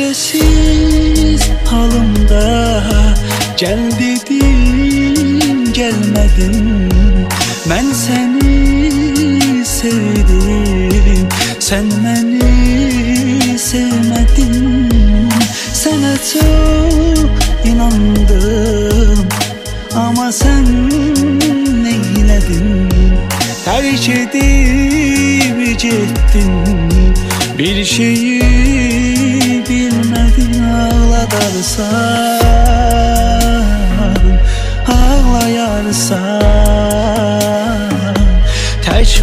Çaresiz halımda gel dedim gelmedin. Ben seni sevdim, sen beni sevmedin. Sana çok inandım ama sen neyledin? Terk edip gittin, bir şeyi bilmedin. Ağladarsan, ağlayarsan, teş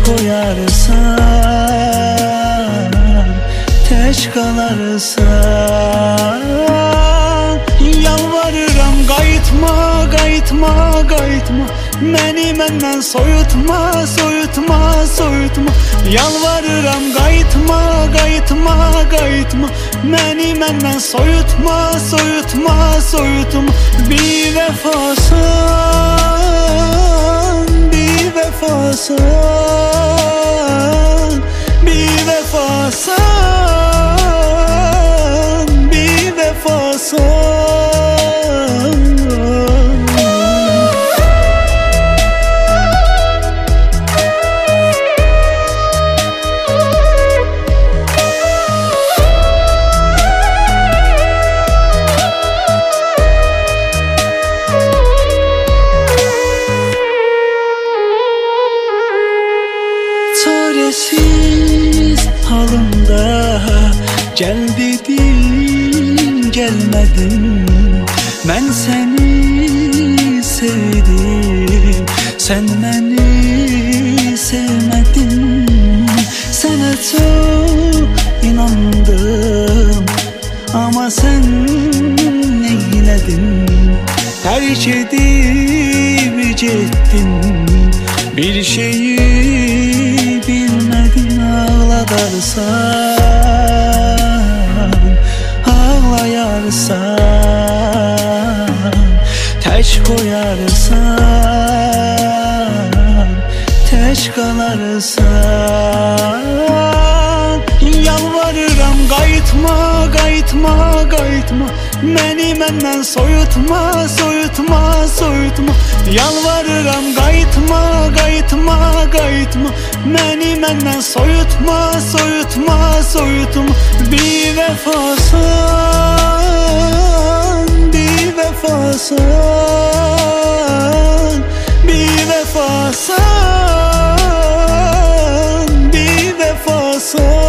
koyarsan, teş kalarsan. Yalvarıram qayıtma, qayıtma, qayıtma, məni məndən soyutma, soyutma, soyutma. Yalvarıram qayıtma, qayıtma, qayıtma, məni məndən soyutma, soyutma, soyutma. Bir vəfasan, bir vəfasan, bir vəfasan, bir vəfasan. Çaresiz halımda gel dedim gelmedin. Ben seni sevdim, sen beni sevmedin. Sana çok inandım ama sen neyledin? Terk edip gittin, bir şeyi bilmedin. Ağladarsan, ağlayarsan, teş koyarsan, teş kalarsan. Yalvarıram qayıtma, qayıtma, qayıtma, məni məndən soyutma, soyutma, soyutma. Yalvarıram qayıtma, qayıtma, qayıtma, məni məndən soyutma, soyutma, soyutma. Bir vəfasan, bir vəfasan, bir vəfasan, bir vəfasan.